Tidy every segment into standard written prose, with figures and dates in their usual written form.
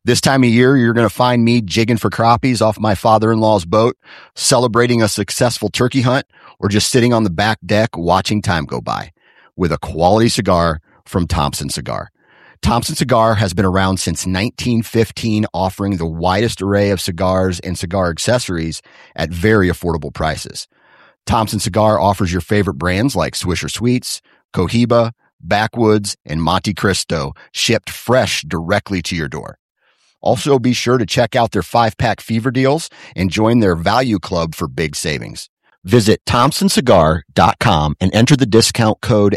This time of year, you're going to find me jigging for crappies off my father-in-law's boat, celebrating a successful turkey hunt, or just sitting on the back deck watching time go by with a quality cigar from Thompson Cigar. Thompson Cigar has been around since 1915, offering the widest array of cigars and cigar accessories at very affordable prices. Thompson Cigar offers your favorite brands like Swisher Sweets, Cohiba, Backwoods, and Monte Cristo, shipped fresh directly to your door. Also, be sure to check out their 5-pack fever deals and join their value club for big savings. Visit ThompsonCigar.com and enter the discount code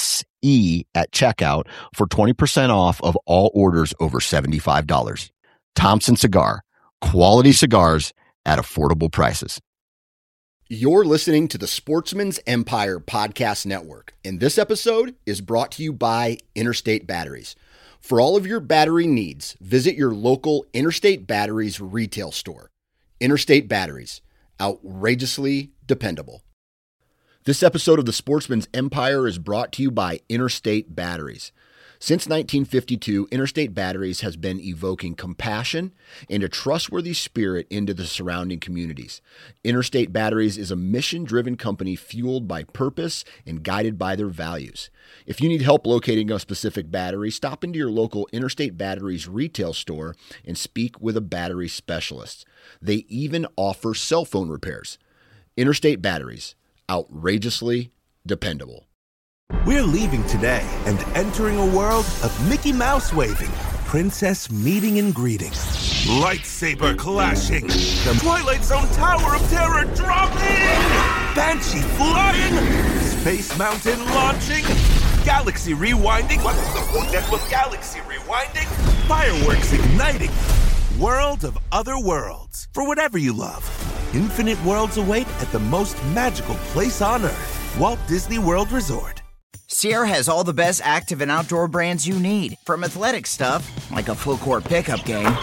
SE at checkout for 20% off of all orders over $75. Thompson Cigar, quality cigars at affordable prices. You're listening to the Sportsman's Empire Podcast Network, and this episode is brought to you by Interstate Batteries. For all of your battery needs, visit your local Interstate Batteries retail store. Interstate Batteries, outrageously dependable. This episode of the Sportsman's Empire is brought to you by Interstate Batteries. Since 1952, Interstate Batteries has been evoking compassion and a trustworthy spirit into the surrounding communities. Interstate Batteries is a mission-driven company fueled by purpose and guided by their values. If you need help locating a specific battery, stop into your local Interstate Batteries retail store and speak with a battery specialist. They even offer cell phone repairs. Interstate Batteries, outrageously dependable. We're leaving today and entering a world of Mickey Mouse waving, princess meeting and greeting, lightsaber clashing, the Twilight Zone Tower of Terror dropping, Banshee flying, Space Mountain launching, galaxy rewinding. What's the point with galaxy rewinding? Fireworks igniting. World of other worlds. For whatever you love. Infinite worlds await at the most magical place on Earth. Walt Disney World Resort. Sierra has all the best active and outdoor brands you need. From athletic stuff, like a full-court pickup game,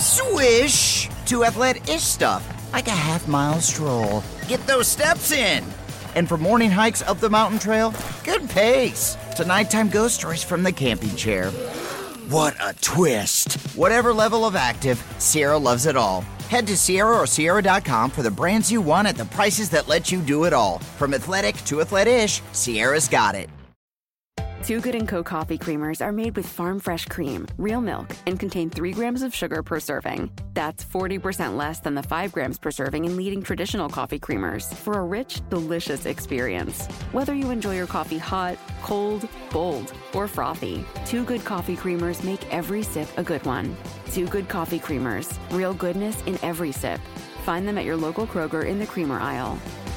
swish, to athletic-ish stuff, like a half-mile stroll. Get those steps in. And for morning hikes up the mountain trail, good pace. To nighttime ghost stories from the camping chair. What a twist. Whatever level of active, Sierra loves it all. Head to Sierra or Sierra.com for the brands you want at the prices that let you do it all. From athletic to athletic-ish, Sierra's got it. Too Good & Co. coffee creamers are made with farm fresh cream, real milk, and contain 3 grams of sugar per serving. That's 40% less than the 5 grams per serving in leading traditional coffee creamers for a rich, delicious experience. Whether you enjoy your coffee hot, cold, bold, or frothy, Too Good coffee creamers make every sip a good one. Too Good coffee creamers, real goodness in every sip. Find them at your local Kroger in the creamer aisle.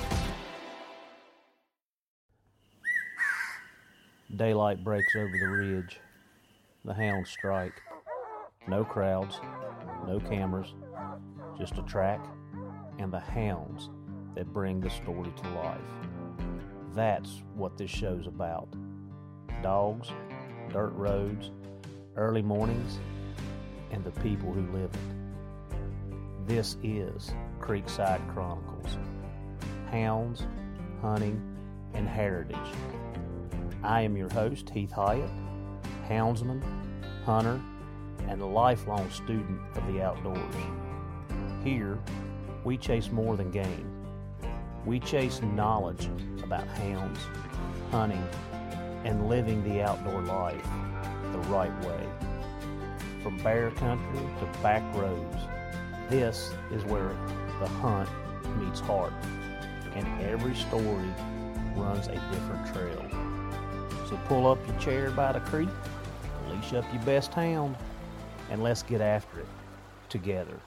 Daylight breaks over the ridge. The hounds strike. No crowds, no cameras, just a track and the hounds that bring the story to life. That's what this show's about. Dogs, dirt roads, early mornings, and the people who live it. This is Creekside Chronicles. Hounds, hunting, and heritage. I am your host, Heath Hyatt, houndsman, hunter, and a lifelong student of the outdoors. Here, we chase more than game. We chase knowledge about hounds, hunting, and living the outdoor life the right way. From bear country to back roads, this is where the hunt meets heart, and every story runs a different trail. So pull up your chair by the creek, leash up your best hound, and let's get after it together.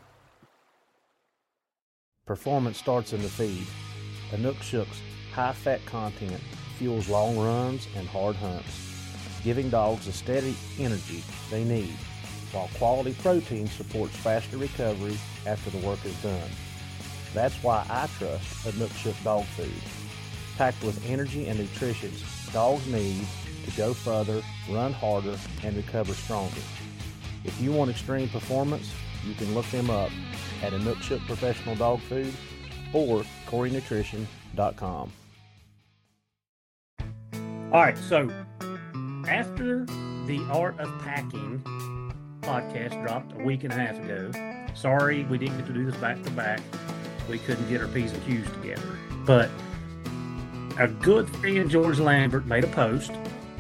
Performance starts in the feed. Inukshuk's high-fat content fuels long runs and hard hunts, giving dogs the steady energy they need, while quality protein supports faster recovery after the work is done. That's why I trust Inukshuk dog food. Packed with energy and nutrition dogs need to go further, run harder, and recover stronger. If you want extreme performance, you can look them up at Inukshuk Professional Dog Food or CoreyNutrition.com. All right, so after the art of packing podcast dropped a week and a half ago. Sorry we didn't get to do this back to back. We couldn't get our P's and Q's together. But a good friend, George Lambert, made a post,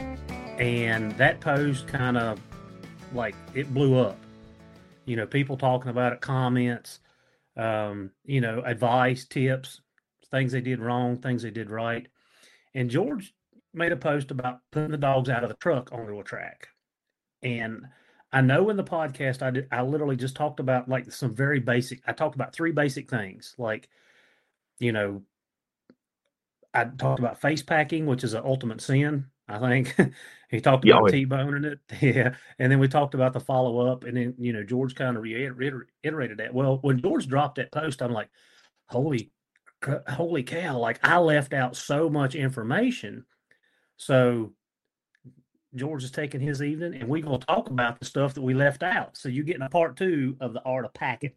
and that post kind of, like, it blew up. You know, people talking about it, comments, you know, advice, tips, things they did wrong, things they did right. And George made a post about putting the dogs out of the truck onto a track. And I know in the podcast I literally just talked about, like, some very basic, I talked about 3 basic things. Like, you know, I talked about face packing, which is an ultimate sin, I think. He talked about T-boning it. Yeah. And then we talked about the follow-up, and then, you know, George kind of reiterated that. Well, when George dropped that post, I'm like, holy cow, like, I left out so much information. So George is taking his evening, and we're going to talk about the stuff that we left out. So you're getting a part 2 of the art of packing.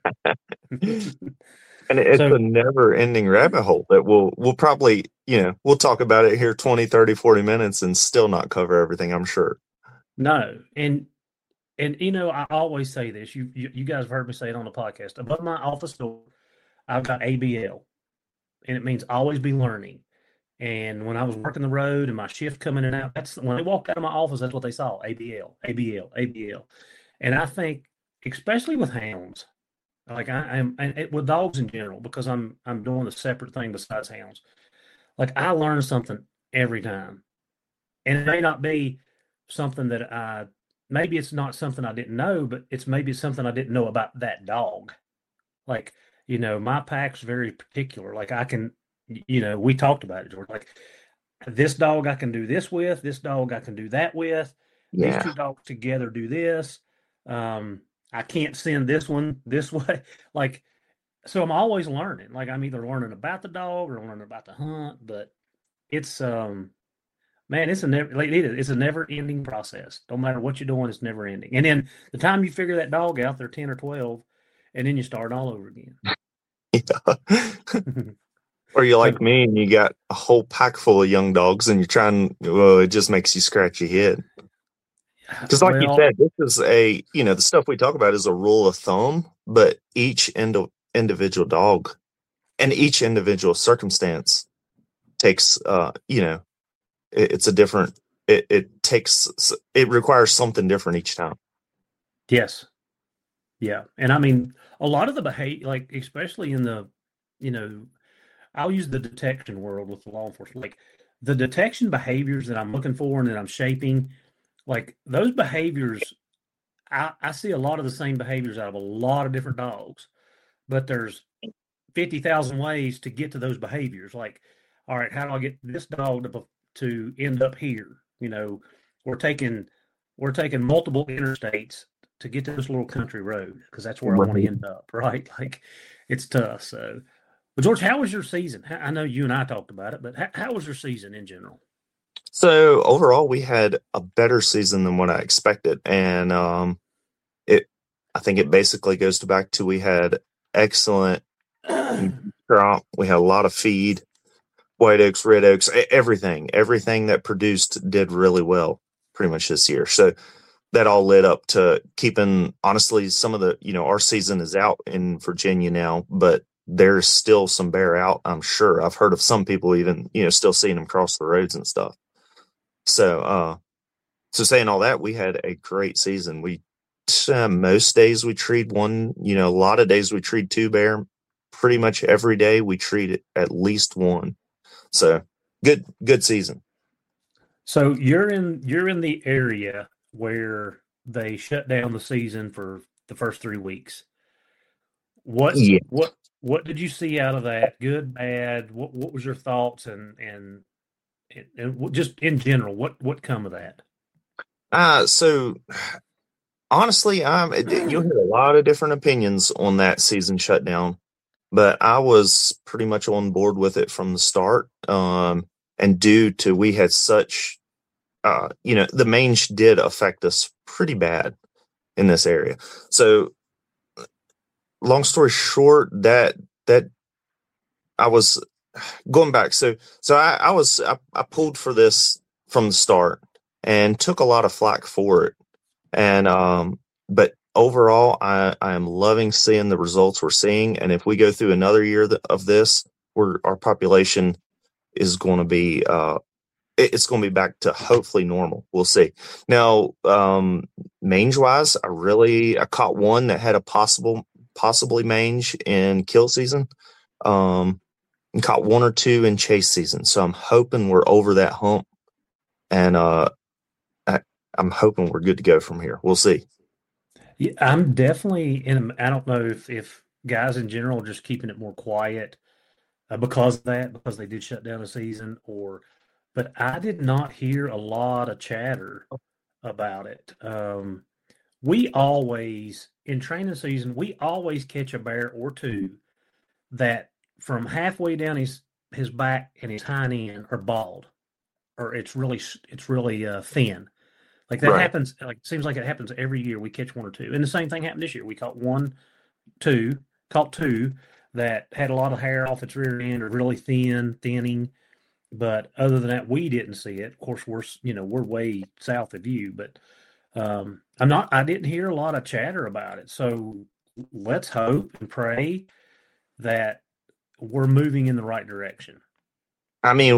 And it's a never-ending rabbit hole that we'll probably, you know, we'll talk about it here 20, 30, 40 minutes and still not cover everything, I'm sure. No. And you know, I always say this. You guys have heard me say it on the podcast. Above my office door, I've got ABL, and it means always be learning. And when I was working the road and my shift coming in and out, that's when they walked out of my office, that's what they saw. ABL, ABL, ABL. And I think, especially with hounds, like I'm with dogs in general, because I'm doing a separate thing besides hounds. Like, I learn something every time. And it may not be something that maybe it's not something I didn't know, but maybe it's something I didn't know about that dog. Like, you know, my pack's very particular. Like, I can, you know, we talked about it, George. Like, this dog I can do this with, this dog I can do that with. Yeah. These 2 dogs together do this. I can't send this one this way. Like, so I'm always learning. Like, I'm either learning about the dog or learning about the hunt, but it's, man, it's a never ending process. Don't matter what you're doing, it's never ending. And then the time you figure that dog out, they're 10 or 12, and then you start all over again. Yeah. Or you're like me and you got a whole pack full of young dogs and you're trying, well, it just makes you scratch your head. Because like you said, this is the stuff we talk about is a rule of thumb, but each individual dog and each individual circumstance takes, it's a different, it requires something different each time. Yes. Yeah. And I mean, a lot of the behavior, like, especially in the, you know, I'll use the detection world with the law enforcement, like the detection behaviors that I'm looking for and that I'm shaping. Like, those behaviors, I see a lot of the same behaviors out of a lot of different dogs, but there's 50,000 ways to get to those behaviors. Like, all right, how do I get this dog to end up here? You know, we're taking multiple interstates to get to this little country road because that's where I want to end up, right? Like, it's tough. So, but George, how was your season? I know you and I talked about it, but how was your season in general? So overall, we had a better season than what I expected, and I think it basically goes back to we had excellent crop. We had a lot of feed, white oaks, red oaks, everything that produced did really well pretty much this year. So that all led up to keeping, honestly, some of the, you know, our season is out in Virginia now, but there's still some bear out. I'm sure I've heard of some people even, you know, still seeing them cross the roads and stuff. So saying all that, we had a great season. We, most days we treat one, you know, a lot of days we treat 2 bear. Pretty much every day we treat at least 1. So good season. So you're in the area where they shut down the season for the first 3 weeks. What did you see out of that? Good, bad? What was your thoughts and just in general, what come of that? So honestly, you'll hear a lot of different opinions on that season shutdown, but I was pretty much on board with it from the start. And due to we had such, the mange did affect us pretty bad in this area. So long story short, that I was going back. So I pulled for this from the start and took a lot of flack for it. And, but overall, I am loving seeing the results we're seeing. And if we go through another year of this, our population is going to be, it's going to be back to hopefully normal. We'll see. Now, mange wise, I caught one that had a possibly mange in kill season, and caught one or two in chase season. So I'm hoping we're over that hump, and I'm hoping we're good to go from here. We'll see. Yeah, I'm definitely I don't know if guys in general are just keeping it more quiet because of that, because they did shut down a season, but I did not hear a lot of chatter about it. We always, in training season, we always catch a bear or two that from halfway down his back and his hind end are bald, or it's really thin. Like that Right. happens. Like it seems like it happens every year. We catch one or two, and the same thing happened this year. We caught two that had a lot of hair off its rear end, or really thinning. But other than that, we didn't see it. Of course, we're way south of you, but I didn't hear a lot of chatter about it. So let's hope and pray that we're moving in the right direction. I mean,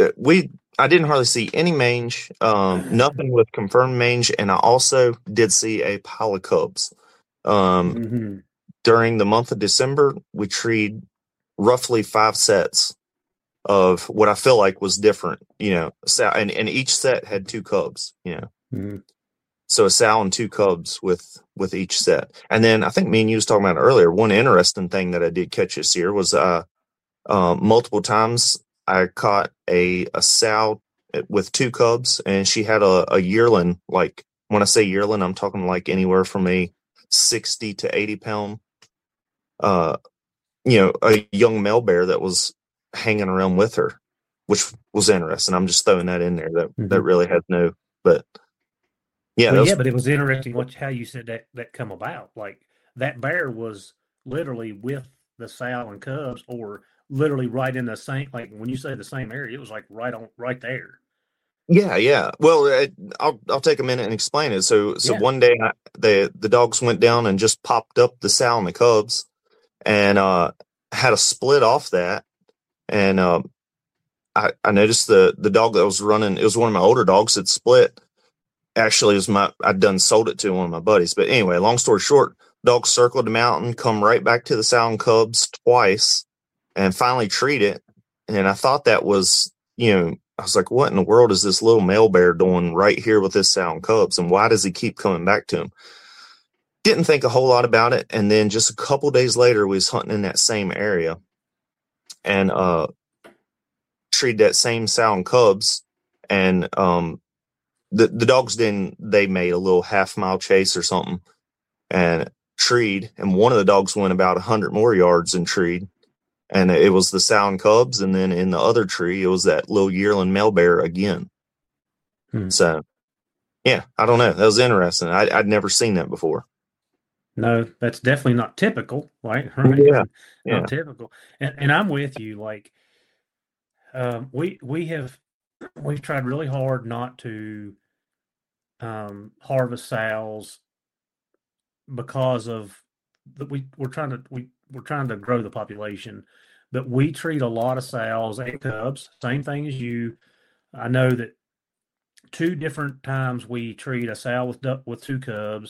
I didn't hardly see any mange, nothing with confirmed mange, and I also did see a pile of cubs. During the month of December, we treed roughly 5 sets of what I feel like was different, and each set had 2 cubs, So a sow and 2 cubs with each set. And then I think me and you was talking about it earlier. One interesting thing that I did catch this year was multiple times I caught a sow with 2 cubs, and she had a yearling. Like when I say yearling, I'm talking like anywhere from a 60 to 80 pound, a young male bear that was hanging around with her, which was interesting. I'm just throwing that in there. That really had no, but yeah, but it was interesting how you said that come about. Like that bear was literally with the sow and cubs, or literally right in the same. Like when you say the same area, it was like right there. Yeah. Well, I'll take a minute and explain it. So one day the dogs went down and just popped up the sow and the cubs, and had a split off that. And I noticed the dog that was running, it was one of my older dogs that split. Actually, I'd done sold it to one of my buddies. But anyway, long story short, dog circled the mountain, come right back to the sow and cubs twice, and finally treed it. And I thought that was, I was like, what in the world is this little male bear doing right here with this sow and cubs? And why does he keep coming back to him? Didn't think a whole lot about it. And then just a couple days later, we was hunting in that same area, and treated that same sow and cubs. And the dogs they made a little half-mile chase or something and treed. And one of the dogs went about 100 more yards and treed. And it was the sow and cubs. And then in the other tree, it was that little yearling male bear again. So, yeah, I don't know. That was interesting. I'd never seen that before. No, that's definitely not typical, right? Yeah. Not typical. And I'm with you. Like, we've tried really hard not to harvest sows because of we're trying to grow the population, but we treat a lot of sows and cubs. Same thing as you. I know that 2 different times we treat a sow with 2 cubs.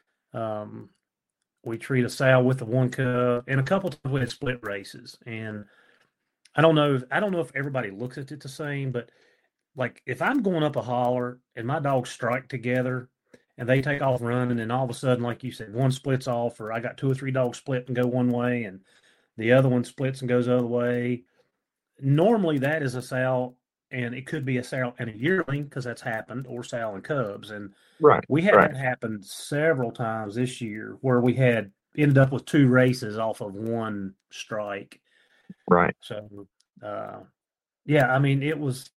We treat a sow with the 1 cub, and a couple times we had split races. And I don't know if everybody looks at it the same, but like if I'm going up a holler and my dogs strike together and they take off running, and all of a sudden, like you said, one splits off, or I got 2 or 3 dogs split and go one way, and the other one splits and goes the other way. Normally that is a sow, and it could be a sow and a yearling, because that's happened, or sow and cubs. And we had that happen several times this year, where we had ended up with 2 races off of 1 strike. Right. So, yeah, I mean, it was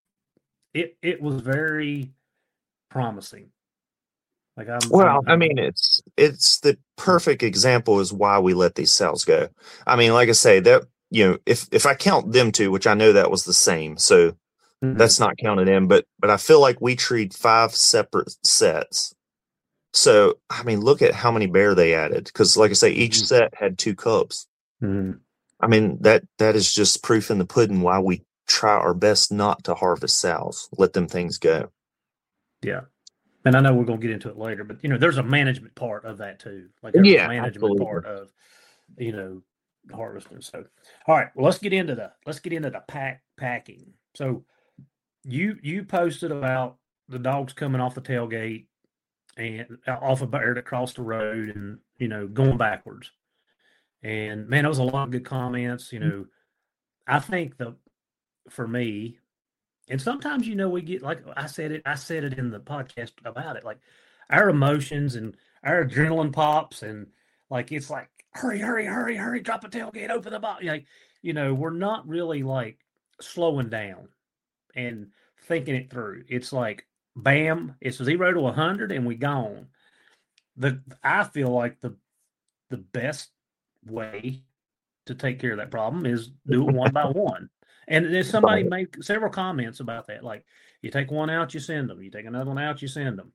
very promising. Like I mean, it's the perfect example is why we let these sows go. I mean, like I say, that, if I count them 2, which I know that was the same, so that's not counted in, but I feel like we treat 5 separate sets So, I mean, look at how many bear they added. Because, like I say, each set had 2 cubs. Mm-hmm. I mean, that is just proof in the pudding why we try our best not to harvest sows. Let them things go. Yeah. And I know we're going to get into it later, but, there's a management part of that too. Like there's a management part of, harvesting. So, all right, well, let's get into the packing. So you posted about the dogs coming off the tailgate and off a bear that crossed the road and, going backwards. And man, there was a lot of good comments. I think for me, and sometimes, we get, like I said it in the podcast about it, like our emotions and our adrenaline pops, and like, it's like, hurry, drop a tailgate, open the box. We're not really like slowing down and thinking it through. It's like, bam, it's 0 to 100 and we gone. I feel like the best way to take care of that problem is do it one by one. And then somebody made several comments about that. Like, you take one out, you send them. You take another one out, you send them.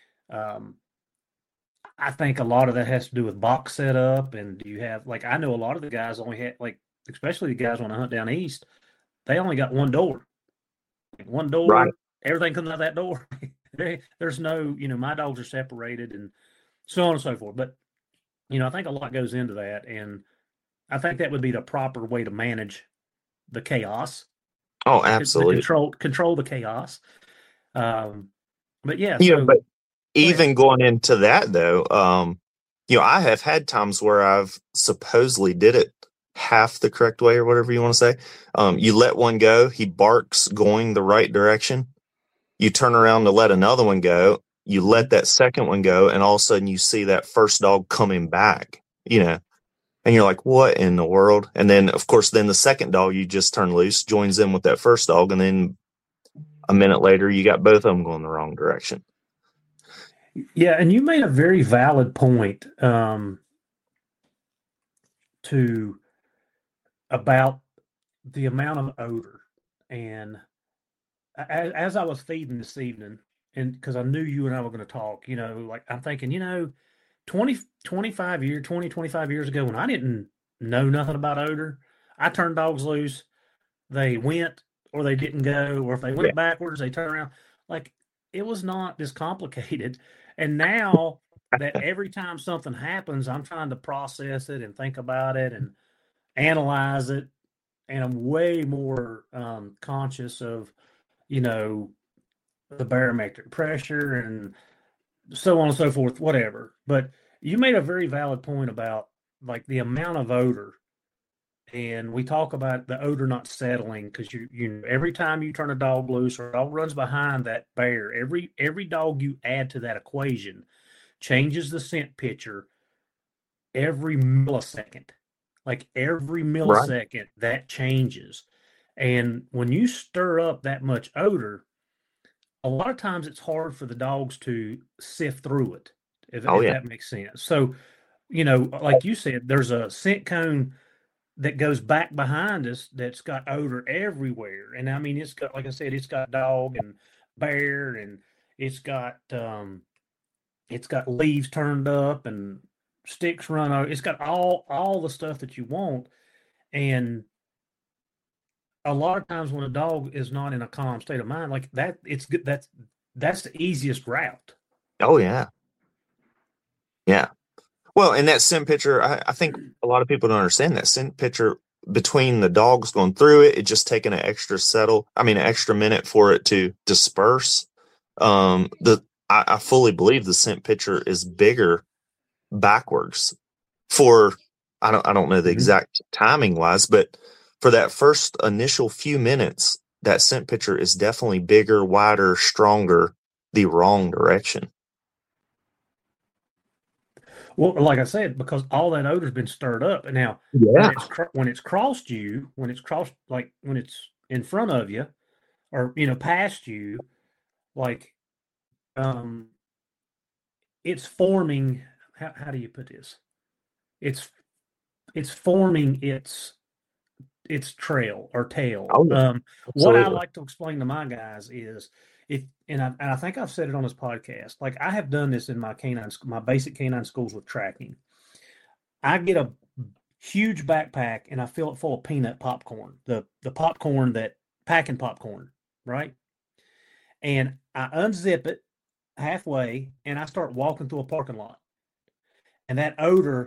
I think a lot of that has to do with box setup. And do you have, like, I know a lot of the guys only had, like, especially the guys want to hunt down east, they only got one door. One door, right. Everything comes out that door. There's no, my dogs are separated and so on and so forth. But, I think a lot goes into that. And I think that would be the proper way to manage the chaos. Oh, absolutely. Control the chaos. But yeah. But even going into that though, I have had times where I've supposedly did it half the correct way or whatever you want to say. You let one go, he barks going the right direction. You turn around to let another one go. You let that second one go, and all of a sudden you see that first dog coming back, and you're like, what in the world? And then, of course, the second dog you just turn loose joins in with that first dog, and then a minute later you got both of them going the wrong direction. Yeah, and you made a very valid point about the amount of odor. And as I was feeding this evening, and because I knew you and I were going to talk, like I'm thinking, 25 years ago, when I didn't know nothing about odor, I turned dogs loose. They went or they didn't go, or if they went backwards, they turned around. Like, it was not this complicated. And now that every time something happens, I'm trying to process it and think about it and analyze it. And I'm way more conscious of, the barometric pressure and so on and so forth, whatever. But you made a very valid point about, like, the amount of odor. And we talk about the odor not settling, because you every time you turn a dog loose or a dog runs behind that bear, every dog you add to that equation changes the scent picture every millisecond. Like, every millisecond, right, that changes. And when you stir up that much odor, a lot of times it's hard for the dogs to sift through it, if that makes sense. So, like you said, there's a scent cone that goes back behind us that's got odor everywhere. And I mean, it's got, like I said, it's got dog and bear, and it's got leaves turned up and sticks run over. It's got all the stuff that you want. And a lot of times when a dog is not in a calm state of mind like that, it's good. That's the easiest route. Oh yeah. Yeah. Well, and that scent picture, I think a lot of people don't understand that scent picture between the dogs going through it. It just taking an extra minute for it to disperse. I fully believe the scent picture is bigger backwards for, I don't know the exact timing wise, but for that first initial few minutes, that scent picture is definitely bigger, wider, stronger, the wrong direction. Well, like I said, because all that odor's been stirred up, and now when it's crossed, like when it's in front of you, or past you, like it's forming. How do you put this? It's forming its trail or tail. Oh, what I like to explain to my guys is, I think I've said it on this podcast. Like I have done this in my basic canine schools with tracking. I get a huge backpack and I fill it full of peanut popcorn, the popcorn that packing popcorn, right? And I unzip it halfway and I start walking through a parking lot. And that odor,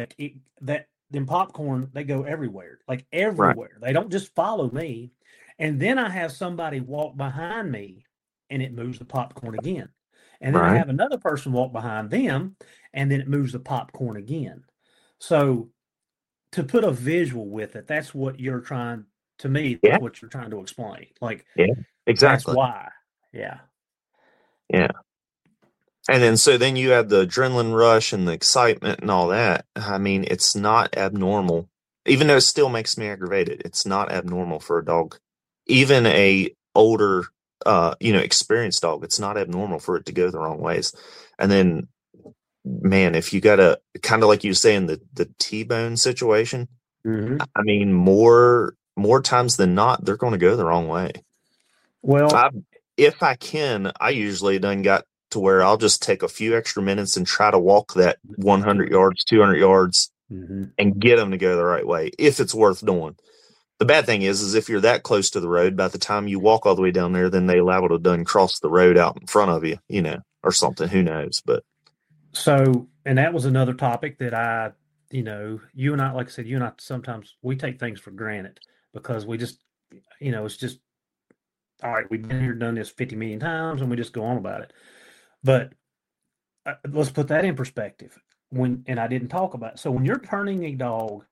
them popcorn, they go everywhere, like everywhere. Right. They don't just follow me. And then I have somebody walk behind me and it moves the popcorn again. And then I have another person walk behind them and then it moves the popcorn again. So to put a visual with it, that's what you're trying what you're trying to explain. Like, exactly. That's why. Yeah. Yeah. And then you add the adrenaline rush and the excitement and all that. I mean, it's not abnormal, even though it still makes me aggravated. It's not abnormal for a dog, even a older, experienced dog. It's not abnormal for it to go the wrong ways. And then, man, if you got a kind of like you were saying, the T-bone situation, I mean, more times than not, they're going to go the wrong way. Well, if I can, I usually done got to where I'll just take a few extra minutes and try to walk that 100 yards, 200 yards and get them to go the right way if it's worth doing. The bad thing is if you're that close to the road, by the time you walk all the way down there, then they liable to done cross the road out in front of you, or something. Who knows? But so, and that was another topic that you and I, like I said, you and I, sometimes we take things for granted because we just, it's just, all right, we've been here, done this 50 million times, and we just go on about it. But let's put that in perspective. And I didn't talk about it. So when you're turning a dog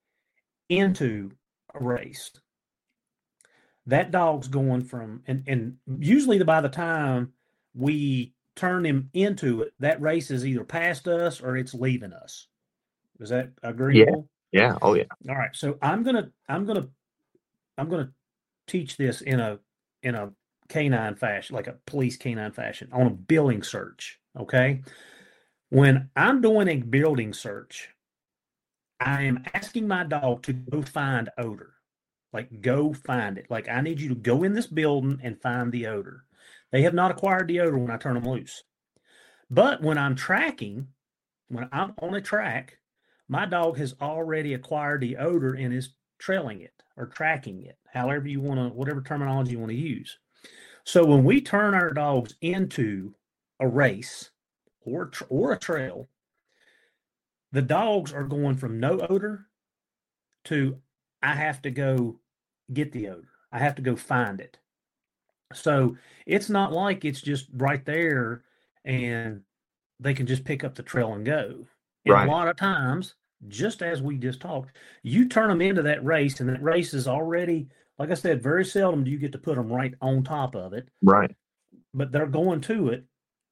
into a race, that dog's going from, and usually by the time we turn him into it, that race is either past us or it's leaving us. Is that agreeable? Yeah. Oh yeah. All right. So I'm gonna teach this in a canine fashion, like a police canine fashion, on a building search. Okay. When I'm doing a building search, I am asking my dog to go find odor. Like, go find it. Like, I need you to go in this building and find the odor. They have not acquired the odor when I turn them loose. But when I'm tracking, when I'm on a track, my dog has already acquired the odor and is trailing it or tracking it, however you want to, whatever terminology you want to use. So when we turn our dogs into a race or a trail, the dogs are going from no odor to I have to go get the odor. I have to go find it. So it's not like it's just right there and they can just pick up the trail and go. And a lot of times, just as we just talked, you turn them into that race, and that race is already, like I said, very seldom do you get to put them right on top of it. Right. But they're going to it,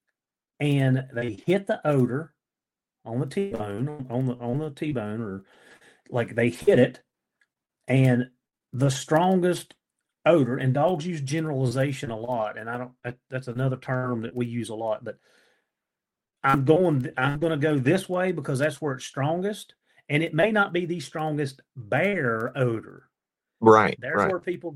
and they hit the odor on the T-bone, on the T-bone, or like they hit it, and the strongest odor, and dogs use generalization a lot, and that's another term that we use a lot, but I'm going to go this way because that's where it's strongest, and it may not be the strongest bear odor. Right. There's where people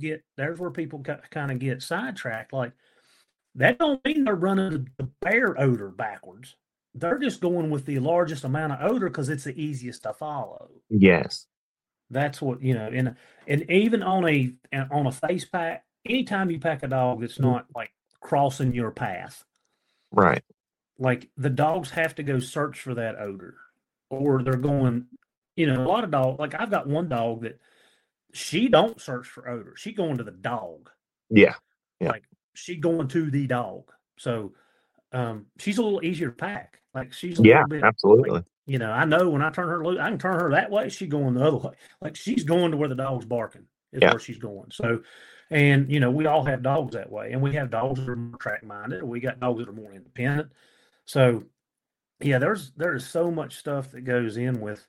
kind of get sidetracked. Like, that don't mean they're running the bear odor backwards. They're just going with the largest amount of odor because it's the easiest to follow. Yes. That's what, and even on a face pack, anytime you pack a dog that's not like crossing your path. Right. Like, the dogs have to go search for that odor, or they're going, a lot of dogs, like I've got one dog that she don't search for odor. She going to the dog. Yeah. Like, she going to the dog. So she's a little easier to pack. Like, she's a little bit, absolutely. Like, I know when I turn her loose, I can turn her that way. She's going the other way. Like, she's going to where the dog's barking is where she's going. So, and, we all have dogs that way. And we have dogs that are more track-minded. We got dogs that are more independent. So, yeah, there is so much stuff that goes in with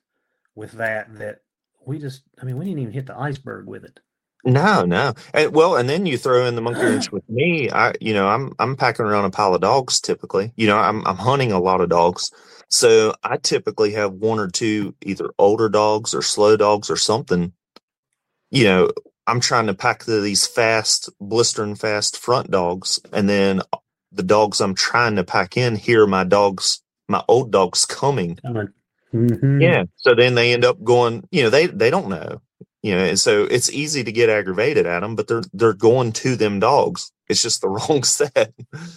that we didn't even hit the iceberg with it. No. And then you throw in the monkey wrench with me. I'm packing around a pile of dogs typically. I'm hunting a lot of dogs. So I typically have one or two either older dogs or slow dogs or something. I'm trying to pack these fast, blistering fast front dogs, and then the dogs I'm trying to pack in hear my old dogs coming. Mm-hmm. Yeah. So then they end up going, they don't know, and so it's easy to get aggravated at them, but they're going to them dogs. It's just the wrong set.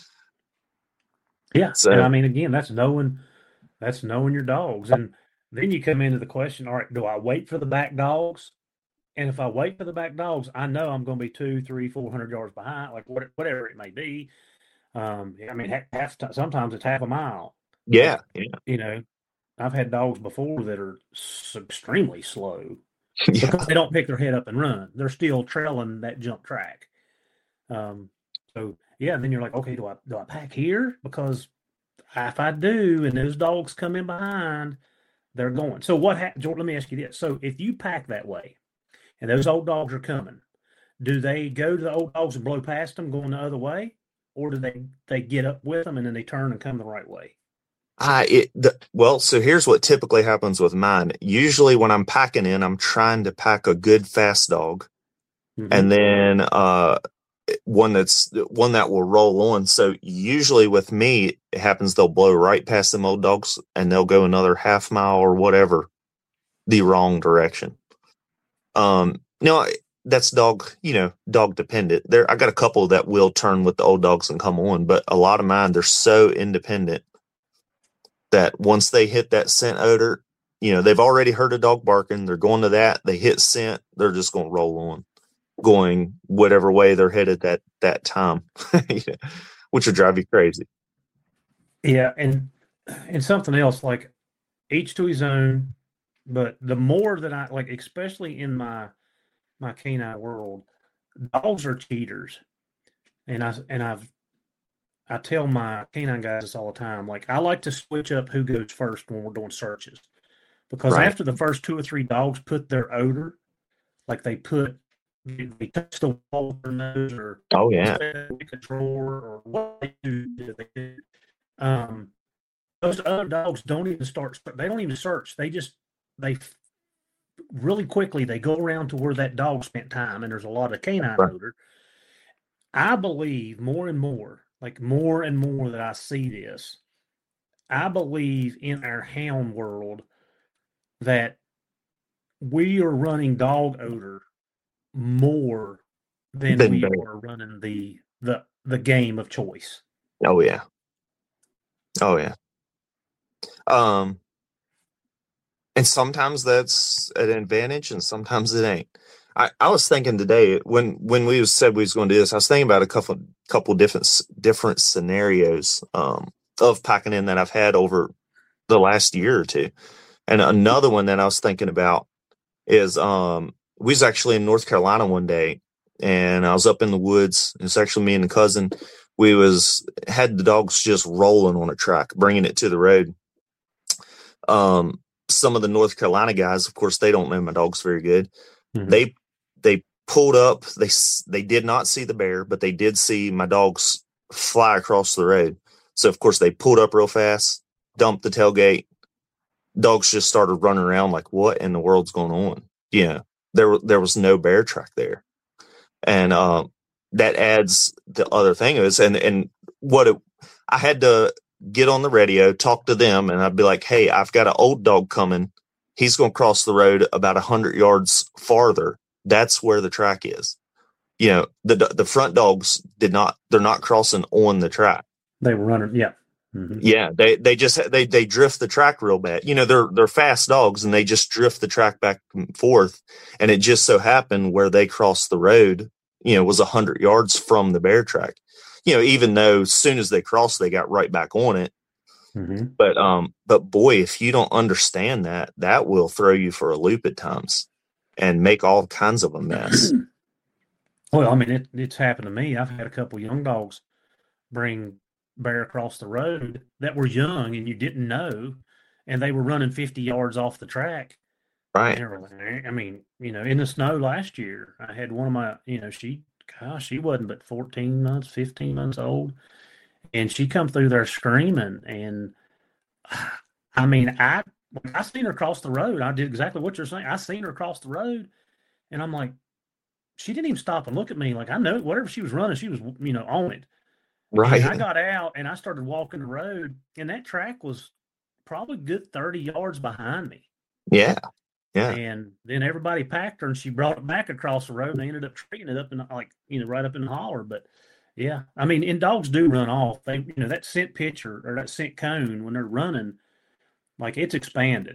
Yeah. So, And I mean, again, that's knowing your dogs. And then you come into the question, all right, do I wait for the back dogs? And if I wait for the back dogs, I know I'm going to be 200, 300, 400 yards behind, like whatever it may be. I mean, sometimes it's half a mile. yeah. I've had dogs before that are extremely slow Yeah. because they don't pick their head up and run. They're still trailing that jump track. So yeah, then you're like, okay, do I pack here? Because if I do, and those dogs come in behind, they're going. So what happens? Let me ask you this: so if you pack that way, and those old dogs are coming, do they go to the old dogs and blow past them, going the other way, or do they get up with them and then they turn and come the right way? So here's what typically happens with mine. Usually when I'm packing in, I'm trying to pack a good fast dog, and then one that will roll on. So usually with me, it happens they'll blow right past them old dogs and they'll go another half mile or whatever the wrong direction. That's dog dependent. I got a couple that will turn with the old dogs and come on, but a lot of mine, they're so independent that once they hit that scent odor, they've already heard a dog barking. They're going to that. They hit scent. They're just going to roll on, going whatever way they're headed that time, which would drive you crazy. Yeah. And something else, like each to his own, but the more that I like, especially in my canine world, dogs are cheaters. And I tell my canine guys this all the time. Like, I like to switch up who goes first when we're doing searches, because after the first 2 or 3 dogs put their odor, like they touch the wall with their nose, or a drawer, or what they do, those other dogs don't even start. They don't even search. They really quickly they go around to where that dog spent time, and there's a lot of canine odor. I believe more and more that I see this, I believe in our hound world that we are running dog odor more than we are running the game of choice. Oh yeah. And sometimes that's an advantage and sometimes it ain't. I was thinking today when we said we was going to do this, I was thinking about a couple different scenarios of packing in that I've had over the last year or two. And another one that I was thinking about is we was actually in North Carolina one day, and I was up in the woods. It's actually me and the cousin. We had the dogs just rolling on a track, bringing it to the road. Some of the North Carolina guys, of course, they don't know my dogs very good. Mm-hmm. They pulled up. They did not see the bear, but they did see my dogs fly across the road. So of course they pulled up real fast, dumped the tailgate. Dogs just started running around like, what in the world's going on? There was no bear track there, and that adds the other thing is, and I had to get on the radio, talk to them, and I'd be like, hey, I've got an old dog coming. He's going to cross the road about 100 yards farther. That's where the track is. The front dogs they're not crossing on the track. They were running. Yeah. Mm-hmm. Yeah. They drift the track real bad. They're fast dogs and they just drift the track back and forth. And it just so happened where they crossed the road, was 100 yards from the bear track. Even though as soon as they crossed, they got right back on it. Mm-hmm. But boy, if you don't understand that will throw you for a loop at times and make all kinds of a mess. Well, I mean, it's happened to me. I've had a couple young dogs bring bear across the road that were young and you didn't know, and they were running 50 yards off the track. Right. I mean, in the snow last year, I had one of my, she wasn't but 14 months, 15 months old. And she come through there screaming. And I mean, I seen her cross the road. I did exactly what you're saying. I seen her cross the road and I'm like, she didn't even stop and look at me. Like, I know whatever she was running, she was, on it. And I Right. got out and I started walking the road, and that track was probably good 30 yards behind me. Yeah. Yeah. And then everybody packed her, and she brought it back across the road, and they ended up treating it up in right up in the holler. But yeah, I mean, and dogs do run off. They, that scent pitcher or that scent cone when they're running, like it's expanded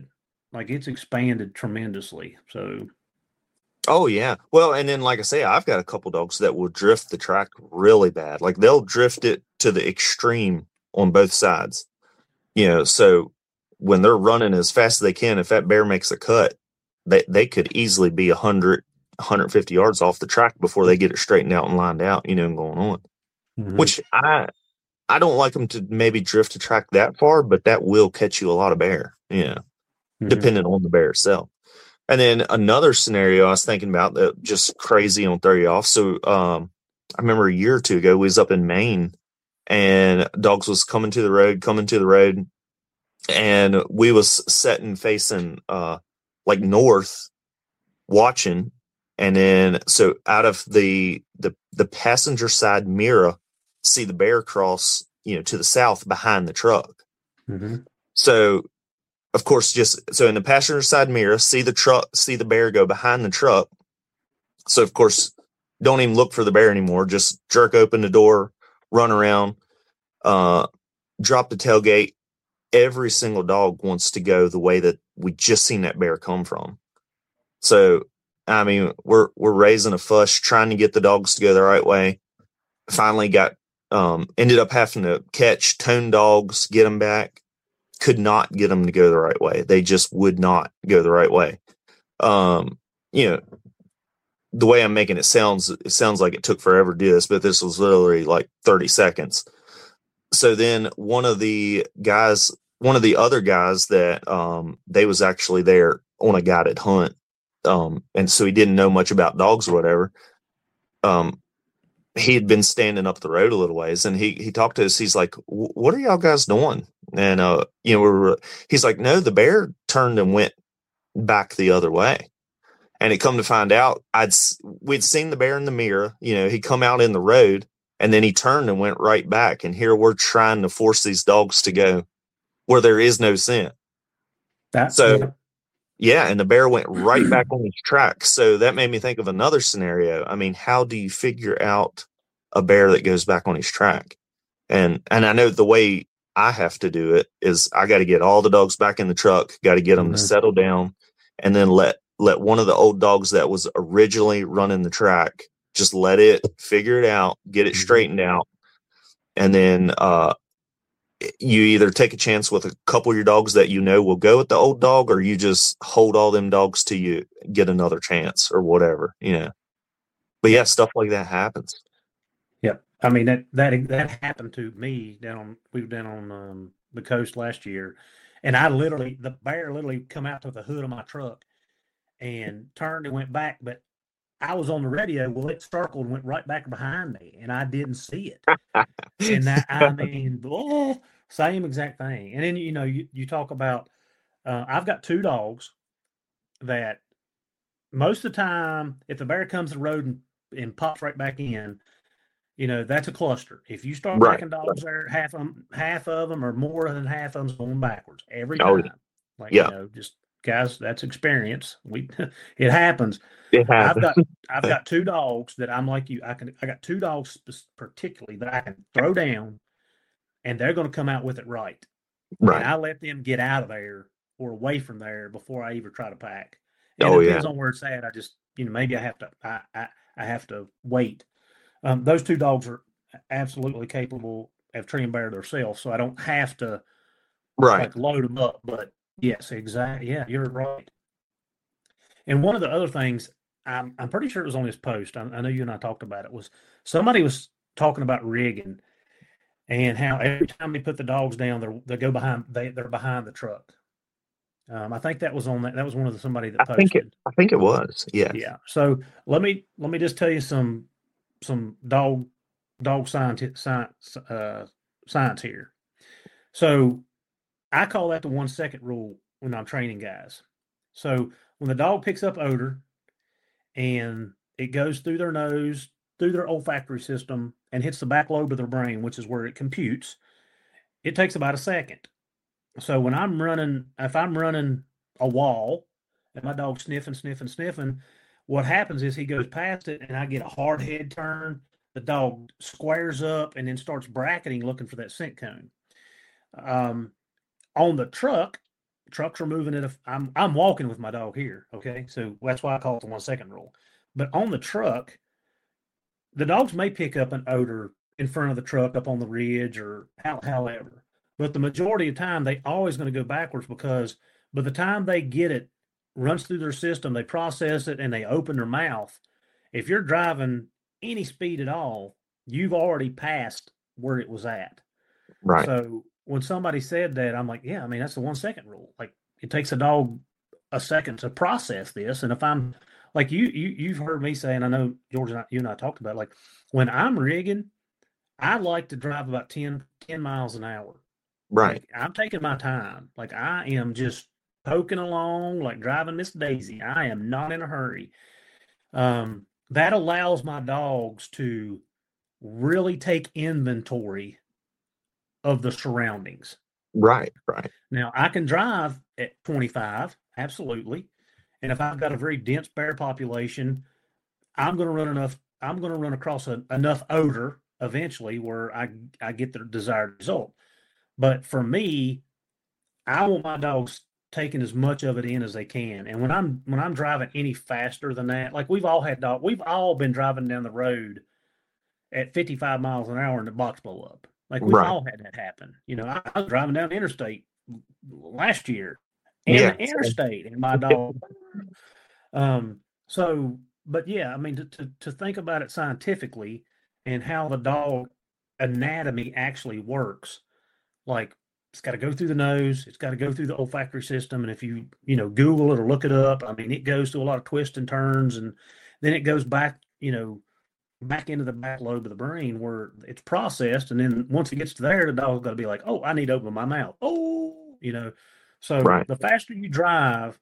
tremendously. So, Oh yeah. Well, and then like I say, I've got a couple dogs that will drift the track really bad. Like they'll drift it to the extreme on both sides. So when they're running as fast as they can, if that bear makes a cut, they could easily be 100, 150 yards off the track before they get it straightened out and lined out, and going on. mm-hmm. Which I don't like them to maybe drift the track that far, but that will catch you a lot of bear, Mm-hmm. depending on the bear itself. And then another scenario I was thinking about that just crazy on 30 off. So I remember a year or two ago, we was up in Maine, and dogs was coming to the road, and we was sitting facing like north watching. And then so out of the passenger side mirror, see the bear cross, to the south behind the truck. Mm-hmm. So of course, so in the passenger side mirror, see the bear go behind the truck. So of course, don't even look for the bear anymore. Just jerk open the door, run around, drop the tailgate. Every single dog wants to go the way that we just seen that bear come from. So, I mean, we're raising a fuss, trying to get the dogs to go the right way. Finally ended up having to catch tone dogs, get them back. Could not get them to go the right way. They just would not go the right way. The way I'm making it sounds like it took forever to do this, but this was literally like 30 seconds. So then one of the other guys that they was actually there on a guided hunt, and so he didn't know much about dogs or whatever. He had been standing up the road a little ways, and he talked to us. He's like, "What are y'all guys doing?" And he's like, "No, the bear turned and went back the other way." And it come to find out, we'd seen the bear in the mirror. He come out in the road, and then he turned and went right back. And here we're trying to force these dogs to go where there is no scent. Yeah, and the bear went right back on his track. So that made me think of another scenario. I mean, how do you figure out a bear that goes back on his track? And I know the way I have to do it is I got to get all the dogs back in the truck, got to get them to settle down, and then let one of the old dogs that was originally running the track, just let it figure it out, get it straightened out. And then you either take a chance with a couple of your dogs that will go with the old dog, or you just hold all them dogs till you get another chance or whatever, But yeah, stuff like that happens. Yep. I mean, that happened to me we were down on the coast last year, and the bear literally come out to the hood of my truck and turned and went back, but I was on the radio. Well, it circled and went right back behind me, and I didn't see it. And that, I mean, same exact thing. And then, you talk about, I've got two dogs that most of the time, if the bear comes to the road and pops right back in, that's a cluster. If you start packing dogs there, half of them or more than half of them's going backwards every time. Just guys, that's experience. It happens. I've got two dogs that I'm like you. I got two dogs particularly that I can throw down, and they're going to come out with it right. And I let them get out of there or away from there before I even try to pack. And it depends on where it's at. I just, maybe I have to. I have to wait. Those two dogs are absolutely capable of treating bear themselves, so I don't have to load them up. But yes, exactly. Yeah, you're right. And one of the other things, I'm pretty sure it was on his post. I know you and I talked about it. Was somebody was talking about rigging and how every time they put the dogs down, they go behind. They're behind the truck. I think that was on that. That was one of somebody that posted. I think it was. Yeah. Yeah. So let me just tell you some dog science here. So I call that the 1 second rule when I'm training guys. So when the dog picks up odor and it goes through their nose, through their olfactory system, and hits the back lobe of their brain, which is where it computes. It takes about a second. So when I'm running, if I'm running a wall and my dog's sniffing, what happens is he goes past it and I get a hard head turn. The dog squares up and then starts bracketing, looking for that scent cone. On the trucks are moving at I'm walking with my dog here. Okay. So that's why I call it the 1 second rule. But on the truck, the dogs may pick up an odor in front of the truck up on the ridge or however. But the majority of the time, they always going to go backwards because by the time they get it, runs through their system, they process it, and they open their mouth. If you're driving any speed at all, you've already passed where it was at. Right. So when somebody said that, I'm like, yeah, I mean, that's the 1 second rule. Like it takes a dog a second to process this. And if I'm like you've heard me say, and I know George and you and I talked about it, like when I'm rigging, I like to drive about 10 miles an hour. Right. Like, I'm taking my time. Like I am just poking along, like driving Miss Daisy. I am not in a hurry. That allows my dogs to really take inventory of the surroundings. Right. Now I can drive at 25, absolutely. And if I've got a very dense bear population, I'm going to run across enough odor eventually where I get the desired result. But for me, I want my dogs taking as much of it in as they can. And when I'm driving any faster than that, like we've all been driving down the road at 55 miles an hour and the box blow up. Like we've all had that happen. You know, I was driving down the interstate last year and the interstate and my dog. But yeah, I mean, to think about it scientifically and how the dog anatomy actually works, like it's got to go through the nose, it's got to go through the olfactory system. And if you Google it or look it up, I mean, it goes through a lot of twists and turns, and then it goes back, back into the back lobe of the brain where it's processed. And then once it gets to there, the dog's got to be like, oh, I need to open my mouth. Oh, so the faster you drive,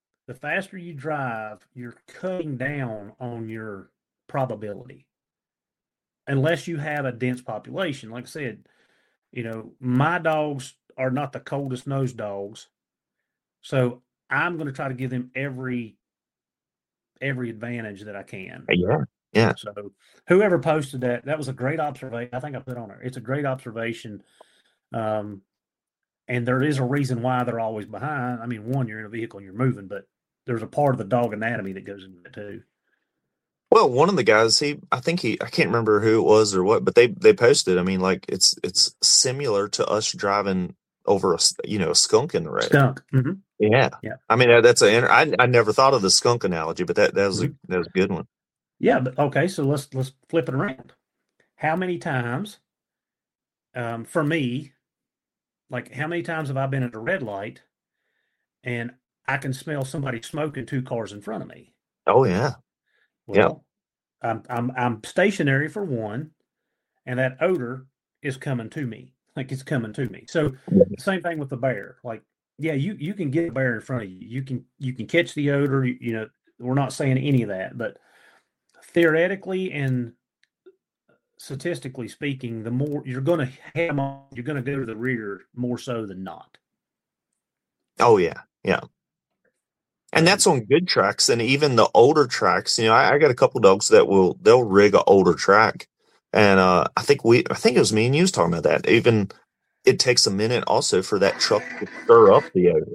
you're cutting down on your probability. Unless you have a dense population. Like I said, my dogs are not the coldest nosed dogs. So I'm going to try to give them every advantage that I can. Yeah. So whoever posted that was a great observation. I think I put on there. It's a great observation. And there is a reason why they're always behind. I mean, one, you're in a vehicle and you're moving, but there's a part of the dog anatomy that goes into it too. Well, one of the guys, I can't remember who it was or what, but they posted. I mean, like it's similar to us driving over a skunk in the road. Skunk. Mm-hmm. Yeah. I mean, I never thought of the skunk analogy, but that was mm-hmm. that was a good one. Yeah, but okay, so let's flip it around. How many times, for me, like how many times have I been at a red light, and I can smell somebody smoking 2 cars in front of me? Oh yeah. Well, I'm stationary for one, and that odor is coming to me. Like it's coming to me. So same thing with the bear. Like, yeah, you can get a bear in front of you. You can catch the odor. We're not saying any of that, but theoretically and statistically speaking, the more you're going to have, you're going to go to the rear more so than not. Oh yeah. And that's on good tracks, and even the older tracks. I got a couple dogs that they'll rig an older track, and I think it was me and you was talking about that. Even it takes a minute also for that truck to stir up the odor.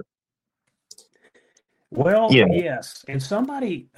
Well, yes, and somebody,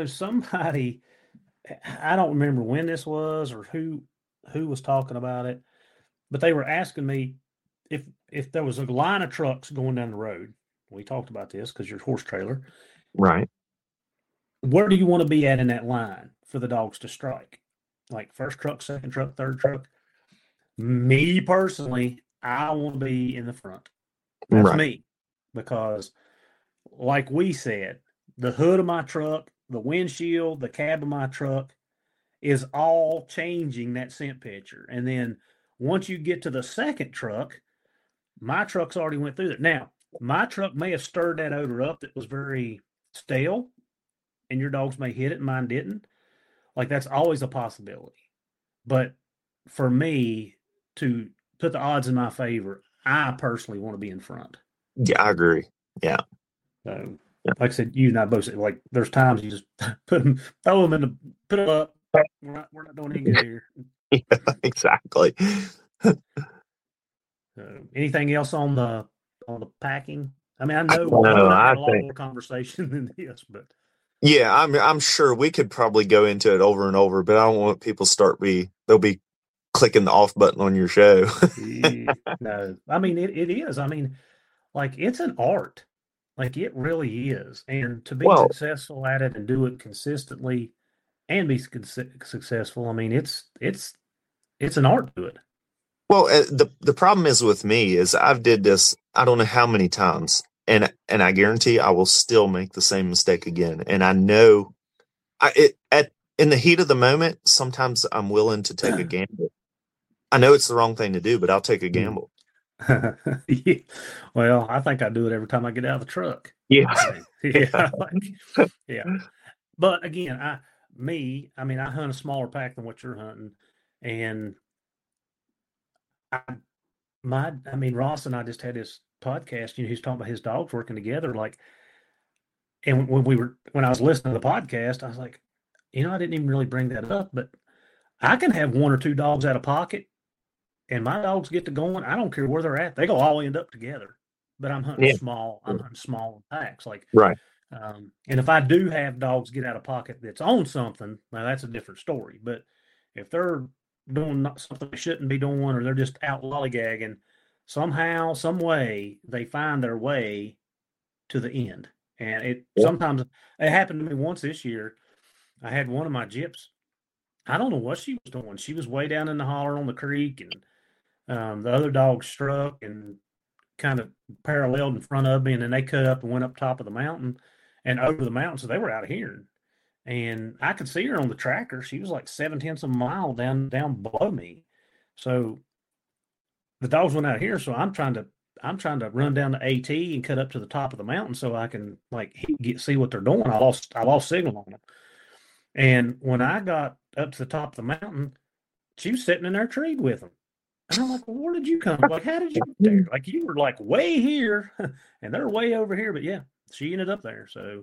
I don't remember when this was or who was talking about it, but they were asking me if there was a line of trucks going down the road. We talked about this because you're horse trailer. Right. Where do you want to be at in that line for the dogs to strike? Like first truck, second truck, third truck? Me personally, I want to be in the front. That's me. Because like we said, the hood of my truck, the windshield, the cab of my truck is all changing that scent picture. And then once you get to the second truck, my truck's already went through it. Now, my truck may have stirred that odor up that was very stale, and your dogs may hit it and mine didn't. Like that's always a possibility. But for me to put the odds in my favor, I personally want to be in front. Yeah, I agree. Yeah. So, Yeah. like I said, you and I both said, like, there's times you just put them up. We're not doing any good here. Yeah, exactly. Anything else on the packing? I mean, I know No, I I had a lot think more conversation than this, but yeah, I'm sure we could probably go into it over and over, but I don't want people they'll be clicking the off button on your show. no, I mean it is. I mean, like it's an art, like it really is, and to be Well, successful at it and do it consistently and be successful, I mean it's an art to it. well, the problem is with me is I've did this I don't know how many times, and I guarantee I will still make the same mistake again. And I know in the heat of the moment, sometimes I'm willing to take a gamble. I know it's the wrong thing to do, but I'll take a gamble. Yeah. Well, I think I do it every time I get out of the truck. Yeah. Yeah. Yeah. But again, I hunt a smaller pack than what you're hunting. And Ross and I just had this podcast, he's talking about his dogs working together. Like, and when I was listening to the podcast, I was like, I didn't even really bring that up, but I can have one or two dogs out of pocket and my dogs get to going. I don't care where they're at. They go all end up together, but I'm hunting small. I'm hunting small packs. Like, right. And if I do have dogs get out of pocket that's on something, now that's a different story. But if they're doing something they shouldn't be doing, or they're just out lollygagging, somehow, some way, they find their way to the end. And sometimes it happened to me once this year. I had one of my gyps. I don't know what she was doing. She was way down in the holler on the creek, and the other dog struck and kind of paralleled in front of me, and then they cut up and went up top of the mountain and over the mountain, so they were out of hearing. And I could see her on the tracker. She was like 7/10 of a mile down below me. So the dogs went out here. So I'm trying to run down the AT and cut up to the top of the mountain so I can see what they're doing. I lost signal on them. And when I got up to the top of the mountain, she was sitting in their tree with them. And I'm like, well, where did you come? Like, how did you get there? Like, you were like way here and they're way over here. But yeah, she ended up there. So,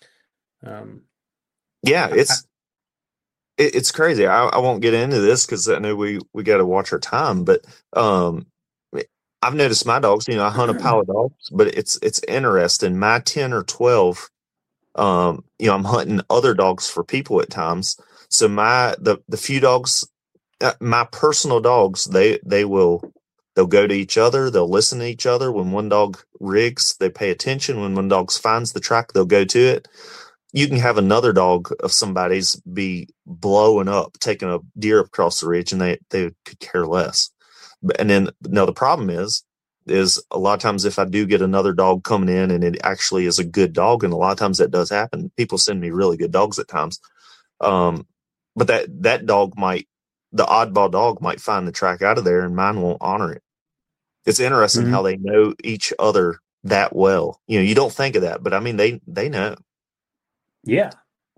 yeah, it's crazy. I won't get into this because I know we got to watch our time, but I've noticed my dogs, I hunt a pile of dogs, but it's interesting. My 10 or 12, I'm hunting other dogs for people at times. So the few dogs, my personal dogs, they'll go to each other. They'll listen to each other. When one dog rigs, they pay attention. When one dog finds the track, they'll go to it. You can have another dog of somebody's be blowing up, taking a deer across the ridge, and they could care less. And then now the problem is a lot of times if I do get another dog coming in and it actually is a good dog, and a lot of times that does happen. People send me really good dogs at times. But that dog the oddball dog might find the track out of there and mine won't honor it. It's interesting how they know each other that well. You don't think of that, but I mean, they know. Yeah.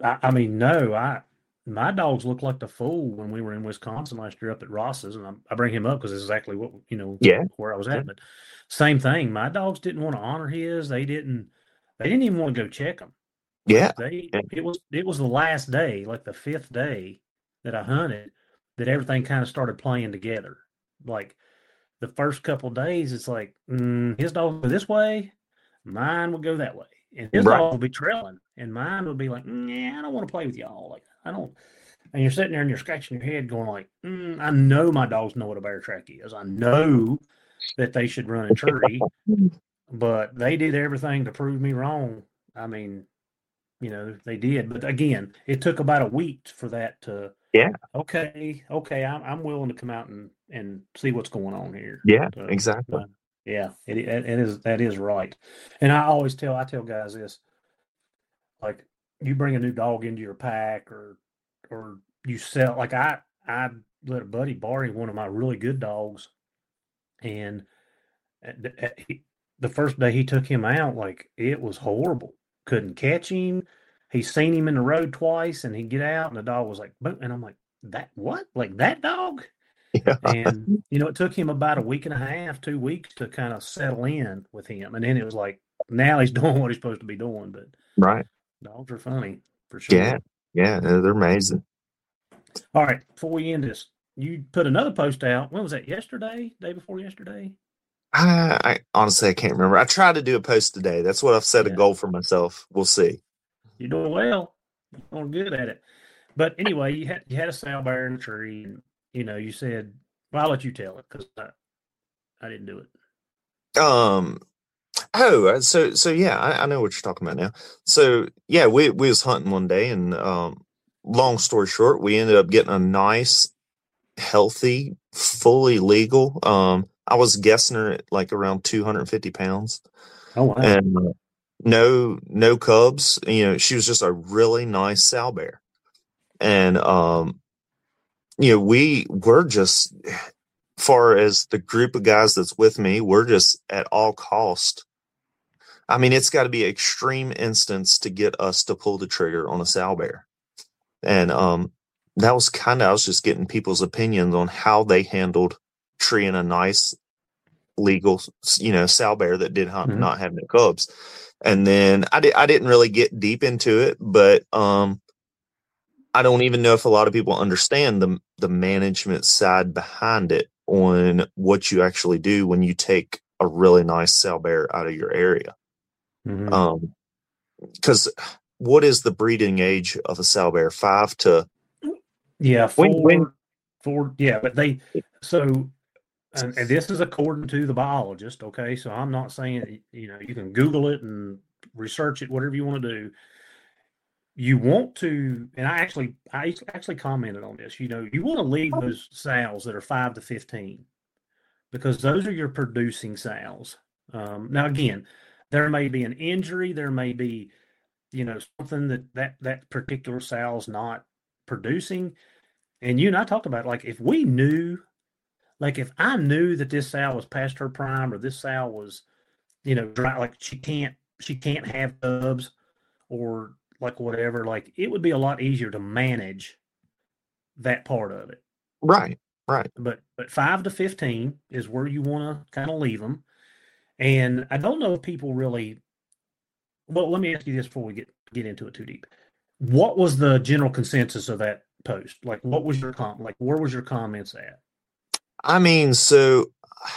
My dogs looked like the fool when we were in Wisconsin last year up at Ross's, and I bring him up because it's exactly what, where I was at. But same thing. My dogs didn't want to honor his. They didn't even want to go check him. Yeah. It was the last day, like the fifth day that I hunted, that everything kind of started playing together. Like the first couple of days, it's like his dog would go this way, mine would go that way, and his dog would be trailing, and mine would be like, I don't want to play with y'all. Like I don't. And you're sitting there and you're scratching your head, going like, I know my dogs know what a bear track is. I know that they should run a tree, but they did everything to prove me wrong. I mean, they did. But again, it took about a week for that to. Yeah. Okay. I'm willing to come out and see what's going on here. Yeah, exactly. Yeah, that is right. And I tell guys this, like you bring a new dog into your pack or you sell, like I let a buddy borrow one of my really good dogs, and the first day he took him out, like it was horrible. Couldn't catch him. he's seen him in the road twice, and he'd get out, and the dog was like, boom, and I'm like, that what? Like that dog? Yeah. And it took him about a week and a half, 2 weeks to kind of settle in with him, and then it was like, now he's doing what he's supposed to be doing. But Right. dogs are funny for sure. Yeah. Yeah. They're amazing. All right, before we end this, you put another post out. When was that? Yesterday? Day before yesterday? I honestly, I can't remember. I tried to do a post today. That's what I've set a goal for myself. We'll see. You're doing well. You're doing good at it. But anyway, you had a sow bear in a tree, and you said, well, I'll let you tell it because I didn't do it. So yeah, I know what you're talking about now. So yeah, we was hunting one day, and long story short, we ended up getting a nice, healthy, fully legal. I was guessing her at like around 250 pounds. Oh wow! And no cubs. She was just a really nice sow bear, and we're just, far as the group of guys that's with me, we're just at all cost. I mean, it's got to be an extreme instance to get us to pull the trigger on a sow bear. And that was I was just getting people's opinions on how they handled treeing a nice, legal, sow bear that did not have no cubs. And then I didn't really get deep into it, but I don't even know if a lot of people understand the management side behind it on what you actually do when you take a really nice sow bear out of your area. Because what is the breeding age of a sow bear? 5 to 4. Yeah, but and this is according to the biologist. Okay, so I'm not saying you can Google it and research it, whatever you want to do. You want to, and I actually commented on this. You want to leave those sows that are 5 to 15 because those are your producing sows. Now again, there may be an injury, there may be something that particular sow's not producing, and you and I talked about it, like if we knew, like if I knew that this sow was past her prime or this sow was dry, like she can't have cubs or like whatever, like it would be a lot easier to manage that part of it. Right. But 5 to 15 is where you want to kind of leave them. And I don't know if people really, well, let me ask you this before we get into it too deep. What was the general consensus of that post? Like, what was your where was your comments at? I mean, so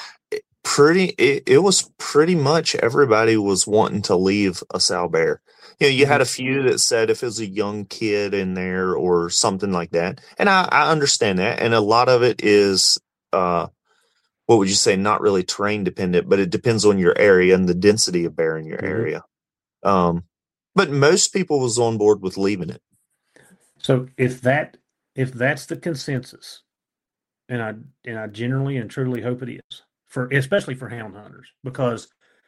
it was pretty much everybody was wanting to leave a sow bear. You had a few that said if it was a young kid in there or something like that. And I understand that. And a lot of it is, what would you say, not really terrain dependent, but it depends on your area and the density of bear in your area. But most people was on board with leaving it. So if that's the consensus, and I generally and truly hope it is, especially for hound hunters, because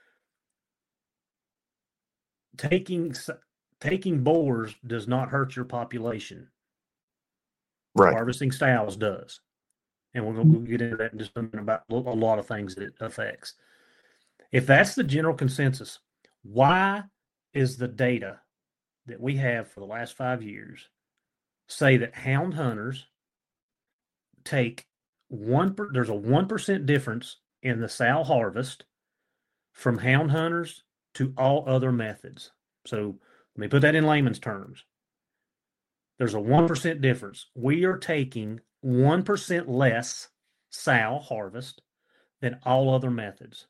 taking boars does not hurt your population. Right. Harvesting sows does. And we'll get into that in just a minute about a lot of things that it affects. If that's the general consensus, why is the data that we have for the last 5 years say that hound hunters take there's a 1% difference in the sow harvest from hound hunters to all other methods? So let me put that in layman's terms. There's a 1% difference. We are taking 1% less sow harvest than all other methods.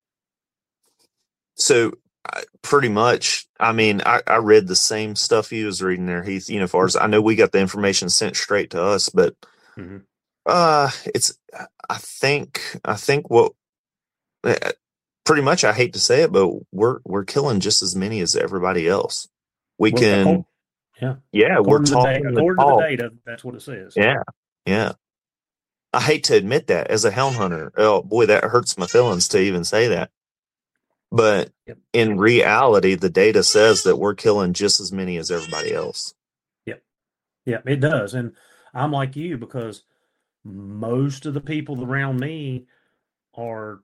So pretty much, I mean, I read the same stuff he was reading there, Heath. As far as I know, we got the information sent straight to us, but it's, I think what, pretty much, I hate to say it, but we're killing just as many as everybody else. We're talking according to the data, that's what it says. Yeah. I hate to admit that as a hound hunter. Oh boy, that hurts my feelings to even say that. But in reality, the data says that we're killing just as many as everybody else. Yeah, it does. And I'm like you, because most of the people around me are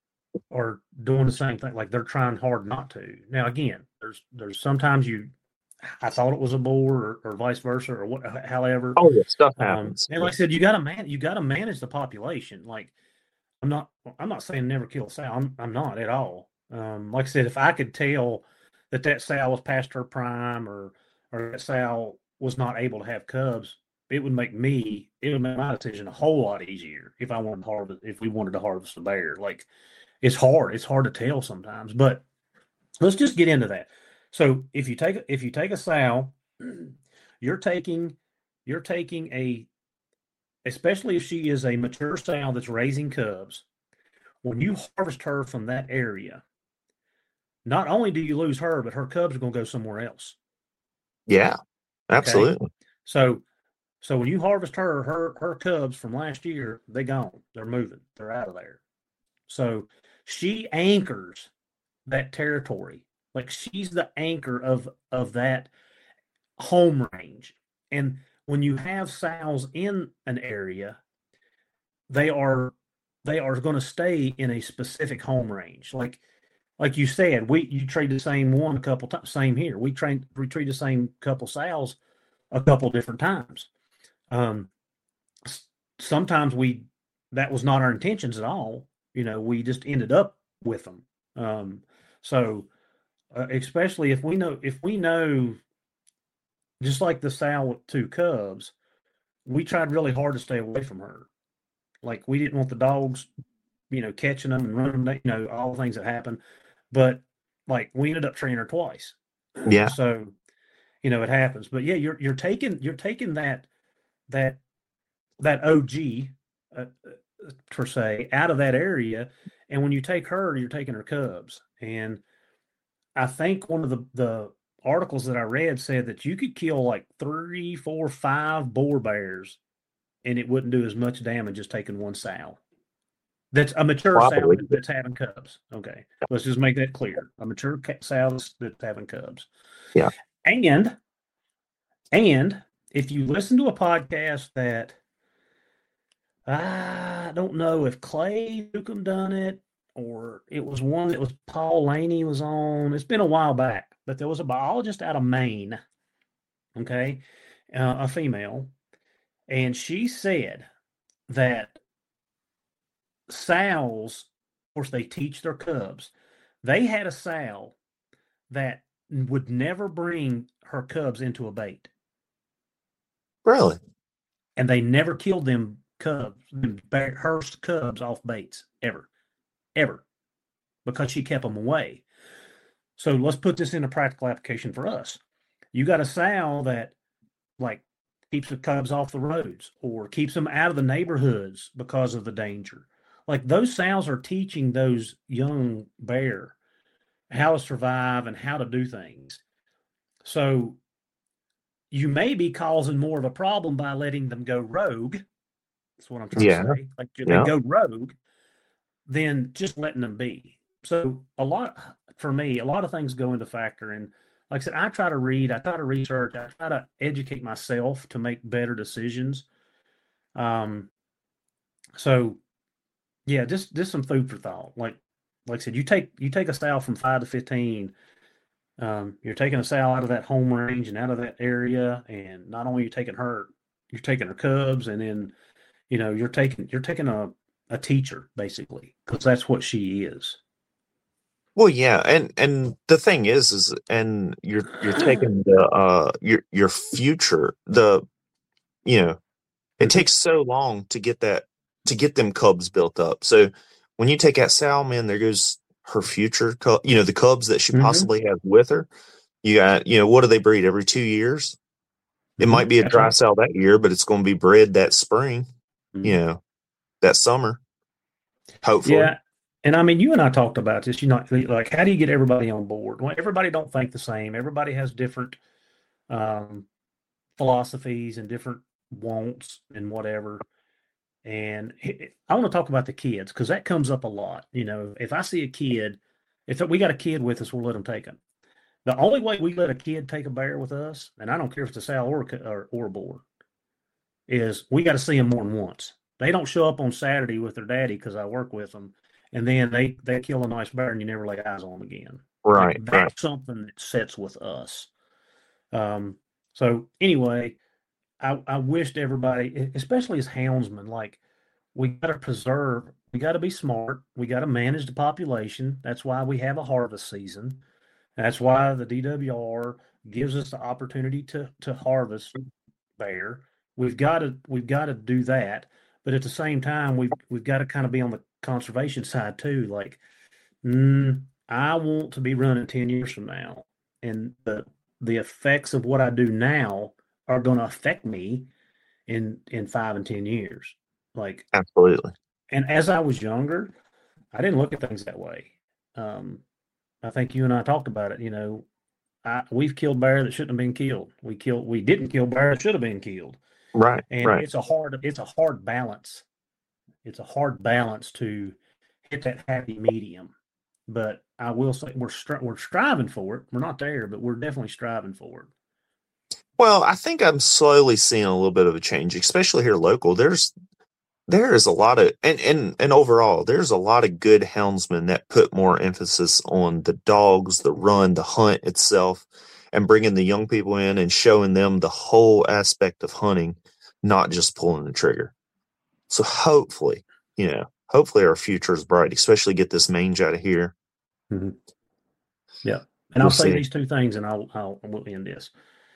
doing the same thing. Like they're trying hard not to. Now, again, there's sometimes you I thought it was a boar or vice versa or what, however. Oh, yeah, stuff happens. And like I said, you got to manage the population. Like I'm not saying never kill a sow. I'm not at all. Like I said, if I could tell that sow was past her prime or that sow was not able to have cubs, it would make my decision a whole lot easier if we wanted to harvest a bear. Like it's hard to tell sometimes, but let's just get into that. So if you take a sow, you're taking especially if she is a mature sow that's raising cubs, when you harvest her from that area, not only do you lose her, but her cubs are going to go somewhere else. Yeah, absolutely. Okay? So when you harvest her cubs from last year, they're gone. They're moving. They're out of there. So she anchors that territory. Like she's the anchor of that home range. And when you have sows in an area, they are going to stay in a specific home range. Like you said, you trade the same one a couple times. Same here. We trade the same couple sows a couple different times. Sometimes that was not our intentions at all. We just ended up with them. Especially if we know, just like the sow with 2 cubs, we tried really hard to stay away from her. Like we didn't want the dogs, catching them and running them, all the things that happen. But like we ended up training her twice. Yeah. So, it happens. But yeah, you're taking that OG per se out of that area, and when you take her, you're taking her cubs. And I think one of the articles that I read said that you could kill like 3, 4, 5 boar bears, and it wouldn't do as much damage as taking one sow. That's a mature sow that's having cubs. Okay, let's just make that clear. A mature sow that's having cubs. Yeah. And if you listen to a podcast that I don't know if Clay Newcomb done it or it was one that was Paul Laney was on. It's been a while back, but there was a biologist out of Maine. Okay, a female, and she said that sows, of course, they teach their cubs. They had a sow that would never bring her cubs into a bait. Really? And they never killed them her cubs off baits ever, because she kept them away. So let's put this in a practical application for us. You got a sow that like keeps the cubs off the roads or keeps them out of the neighborhoods because of the danger. Like those sows are teaching those young bear how to survive and how to do things. So you may be causing more of a problem by letting them go rogue. That's what I'm trying to say. Like they go rogue, than just letting them be. So a lot of things go into factor. And like I said, I try to read, I try to research, I try to educate myself to make better decisions. So yeah, just some food for thought. Like I said, you take a sow from 5 to 15. You're taking a sow out of that home range and out of that area, and not only are you taking her, you're taking her cubs, and then you're taking a teacher basically, because that's what she is. Well, yeah, and the thing is and you're taking your future. It takes so long to get them cubs built up. So when you take that sow, man, there goes her future. The cubs that she possibly has with her. You got, what do they breed every 2 years? It might be a dry sow that year, but it's going to be bred that spring. That summer. Hopefully. Yeah. And I mean, you and I talked about this, like, how do you get everybody on board? Well, everybody don't think the same. Everybody has different philosophies and different wants and whatever. And I want to talk about the kids, because that comes up a lot. If I see a kid, if we got a kid with us, we'll let them take them. The only way we let a kid take a bear with us, and I don't care if it's a sow or a boar, is we got to see them more than once. They don't show up on Saturday with their daddy because I work with them, and then they kill a nice bear and you never lay eyes on them again. Right. That's something that sets with us. So anyway, I wished everybody, especially as houndsmen, like we got to preserve, we got to be smart, we got to manage the population. That's why we have a harvest season. That's why the DWR gives us the opportunity to harvest bear. We've got to do that, but at the same time, we've got to kind of be on the conservation side too. Like, I want to be running 10 years from now, and the effects of what I do now are going to affect me in 5 and 10 years. Like, absolutely. And as I was younger, I didn't look at things that way. I think you and I talked about it. You know, we've killed bear that shouldn't have been killed. We didn't kill bear that should have been killed. Right. And right. it's a hard balance. It's a hard balance to hit that happy medium. But I will say we're striving for it. We're not there, but we're definitely striving for it. Well, I think I'm slowly seeing a little bit of a change, especially here local. There is a lot of, and overall, there's a lot of good houndsmen that put more emphasis on the dogs, the run, the hunt itself, and bringing the young people in and showing them the whole aspect of hunting, not just pulling the trigger. So hopefully our future is bright, especially get this mange out of here. Mm-hmm. Yeah. And I'll say these two things and we'll end this.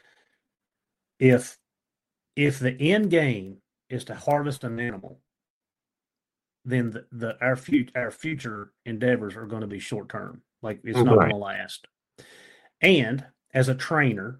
If the end game is to harvest an animal, then our future endeavors are going to be short term. Like, it's not going to last. And as a trainer,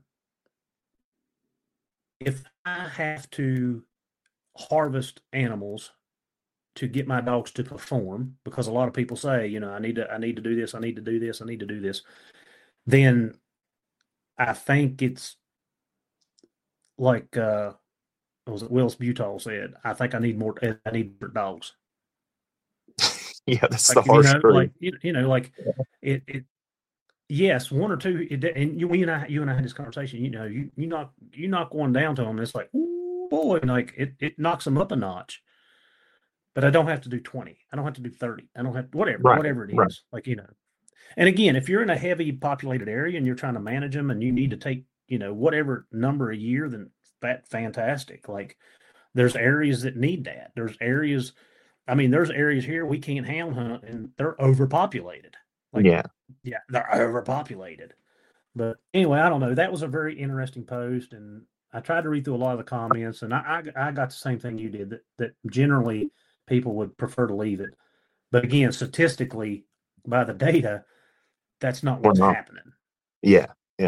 if I have to harvest animals to get my dogs to perform, because a lot of people say, you know, I need to do this, I need to do this, I need to do this, then I think it's like was it Willis Butall said, I think I need more dogs. Yeah, that's like, the harsh truth. Like, like it yes, one or two, and you and I had this conversation. You know, you knock one down to them, and it's like, ooh, boy, and like it knocks them up a notch. But I don't have to do 20. I don't have to do 30. I don't have whatever it is. Right. Like, you know. And again, if you're in a heavy populated area and you're trying to manage them, and you need to take, you know, whatever number a year, then that's fantastic. Like, there's areas that need that. There's areas here we can't hound hunt, and they're overpopulated. Like, yeah, they're overpopulated. But anyway, I don't know. That was a very interesting post, and I tried to read through a lot of the comments, and I got the same thing you did, that generally people would prefer to leave it. But again, statistically, by the data, that's not what's happening. Yeah.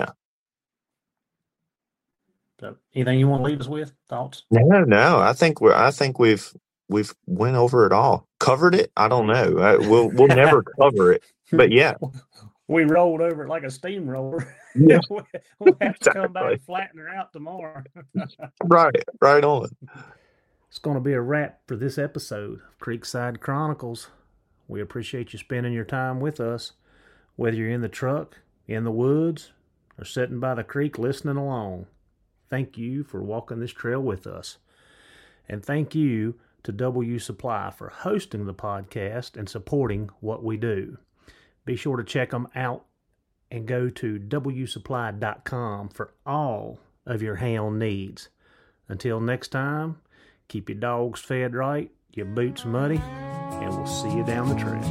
So, anything you want to leave us with? Thoughts? No. I think we've went over it all. Covered it? I don't know. We'll never cover it. But yeah, we rolled over it like a steamroller. Yeah. We'll have to come back and flatten her out tomorrow. Right on. It's going to be a wrap for this episode of Creekside Chronicles. We appreciate you spending your time with us, whether you're in the truck, in the woods, or sitting by the creek listening along. Thank you for walking this trail with us. And thank you to W Supply for hosting the podcast and supporting what we do. Be sure to check them out and go to wsupply.com for all of your hound needs. Until next time, keep your dogs fed right, your boots muddy, and we'll see you down the trail.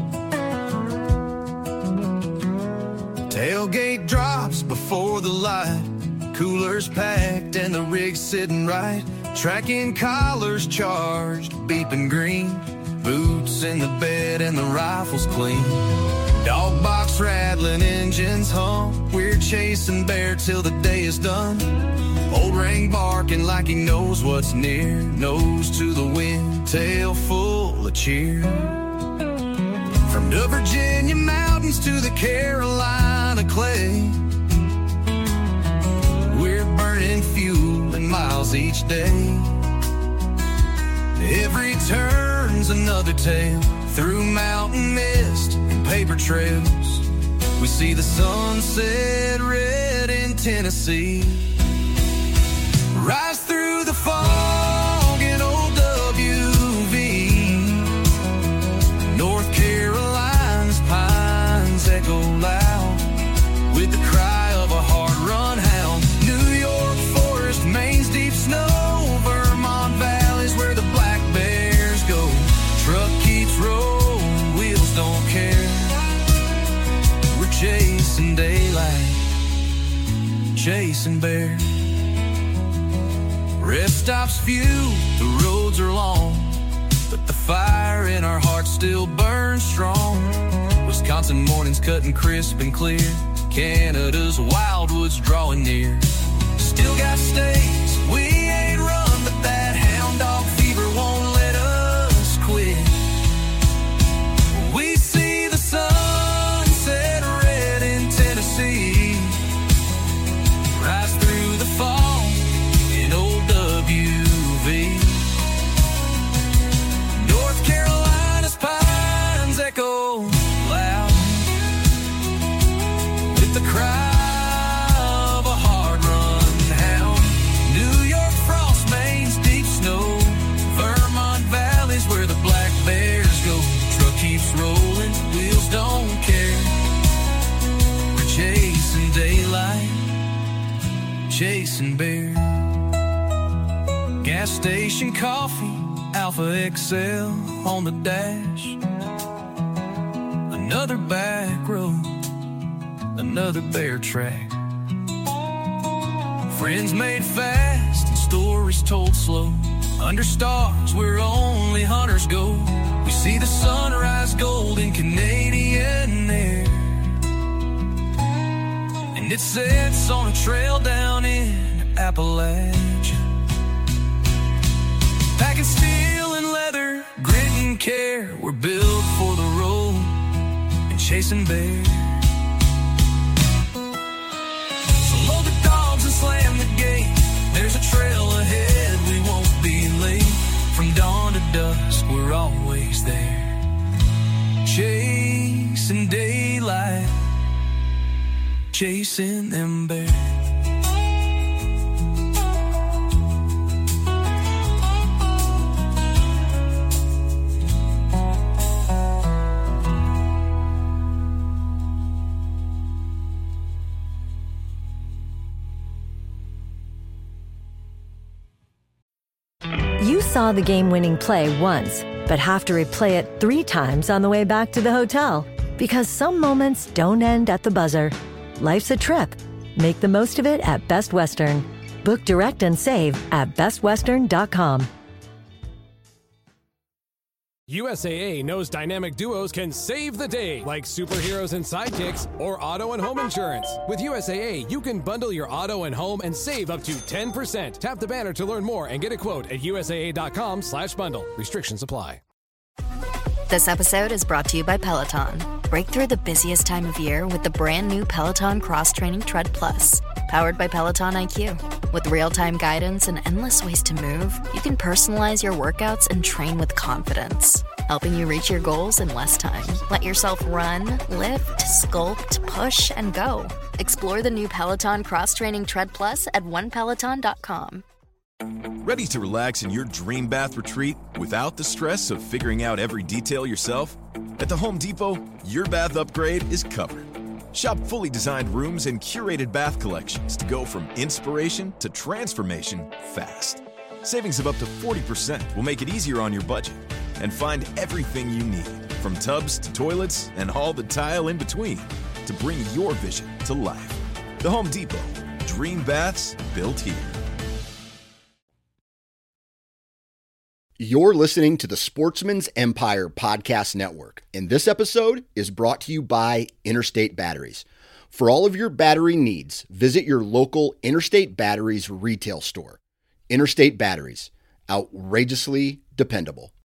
Tailgate drops before the light, coolers packed and the rig sitting right, tracking collars charged, beeping green, boots in the bed and the rifle's clean. Dog box rattling, engines hum, we're chasing bear till the day is done. Old Ring barking like he knows what's near, nose to the wind, tail full of cheer. From the Virginia mountains to the Carolina clay, we're burning fuel and miles each day. Every turn's another tale, through mountain mist and paper trails. We see the sunset red in Tennessee, rise through the fog in old WV. North Carolina's pines echo loud with the cry of a hard-run hound. New Chasing Bear. Rest stops few, the roads are long, but the fire in our hearts still burns strong. Wisconsin mornings cutting crisp and clear, Canada's wildwoods drawing near. Still got states we ain't run, but that hound dog fever won't let us quit. We see the sun set red in Tennessee, rise through the fall in old WV. North Carolina's pines echo loud with the cry of a hard-run hound. New York frost mains, deep snow, Vermont valleys where the black bears go. Truck keeps rolling, wheels don't care. We're chasing daylight, chasing bear. Gas station coffee, Alpha XL on the dash. Another back road, another bear track. Friends made fast and stories told slow. Under stars where only hunters go. We see the sunrise gold in Canadian air, and it sets on a trail down in Appalachia. Packing steel and leather, grit and care. We're built for the road and chasing bear. So load the dogs and slam the gate. There's a trail ahead, we won't be late. From dawn to dusk, we're always there. Chasing daylight, chasing them bears. You saw the game-winning play once, but have to replay it 3 times on the way back to the hotel. Because some moments don't end at the buzzer. Life's a trip. Make the most of it at Best Western. Book direct and save at bestwestern.com. USAA knows dynamic duos can save the day, like superheroes and sidekicks or auto and home insurance. With USAA, you can bundle your auto and home and save up to 10%. Tap the banner to learn more and get a quote at USAA.com/bundle. Restrictions apply. This episode is brought to you by Peloton. Break through the busiest time of year with the brand new Peloton Cross Training Tread Plus. Powered by Peloton IQ. With real-time guidance and endless ways to move, you can personalize your workouts and train with confidence, helping you reach your goals in less time. Let yourself run, lift, sculpt, push, and go. Explore the new Peloton Cross Training Tread Plus at onepeloton.com. Ready to relax in your dream bath retreat without the stress of figuring out every detail yourself? At the Home Depot, your bath upgrade is covered. Shop fully designed rooms and curated bath collections to go from inspiration to transformation fast. Savings of up to 40% will make it easier on your budget. And find everything you need, from tubs to toilets and all the tile in between, to bring your vision to life. The Home Depot. Dream baths built here. You're listening to the Sportsman's Empire Podcast Network, and this episode is brought to you by Interstate Batteries. For all of your battery needs, visit your local Interstate Batteries retail store. Interstate Batteries, outrageously dependable.